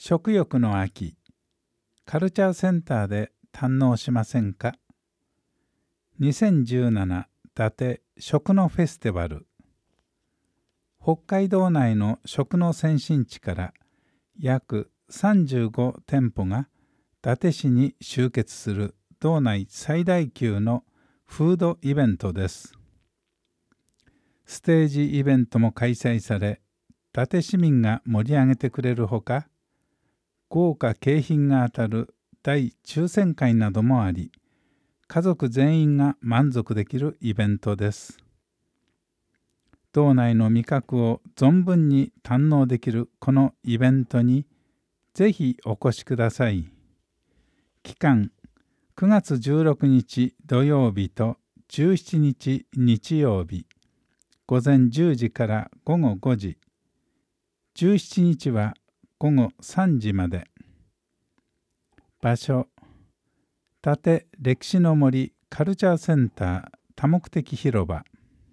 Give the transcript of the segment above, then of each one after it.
食欲の秋、カルチャーセンターで堪能しませんか。2017伊達食のフェスティバル。北海道内の食の先進地から約35店舗が伊達市に集結する道内最大級のフードイベントです。ステージイベントも開催され、伊達市民が盛り上げてくれるほか、豪華景品が当たる大抽選会などもあり、家族全員が満足できるイベントです。道内の味覚を存分に堪能できるこのイベントにぜひお越しください。期間9月16日土曜日と17日日曜日、午前10時から午後5時、17日は午後3時まで。場所、伊達歴史の森カルチャーセンター多目的広場。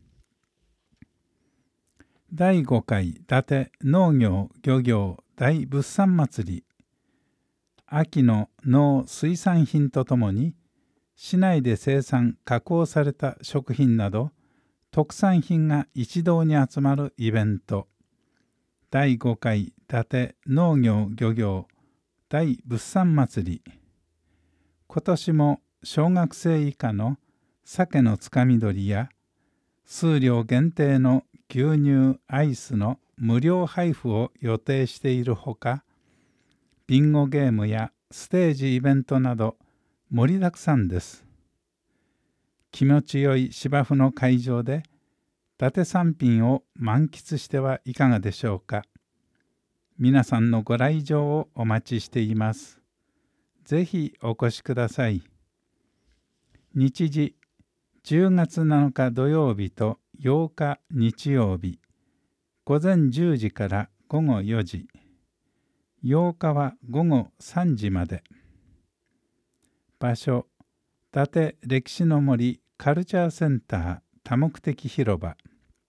第5回伊達農業漁業大物産祭り。秋の農水産品とともに市内で生産加工された食品など特産品が一堂に集まるイベント。第5回伊達農業漁業大物産祭り。今年も小学生以下の鮭のつかみ取りや数量限定の牛乳アイスの無料配布を予定しているほか、ビンゴゲームやステージイベントなど盛りだくさんです。気持ちよい芝生の会場で伊達産品を満喫してはいかがでしょうか。皆さんのご来場をお待ちしています。ぜひお越しください。日時、10月7日土曜日と8日日曜日、午前10時から午後4時、8日は午後3時まで。場所、伊達歴史の森カルチャーセンター多目的広場。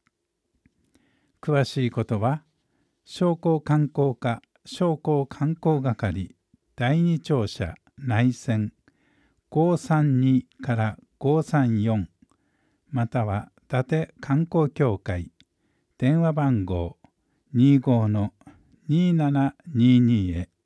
詳しいことは、商工観光課商工観光係第2庁舎内線532から534、または伊達観光協会電話番号 25-2722 へ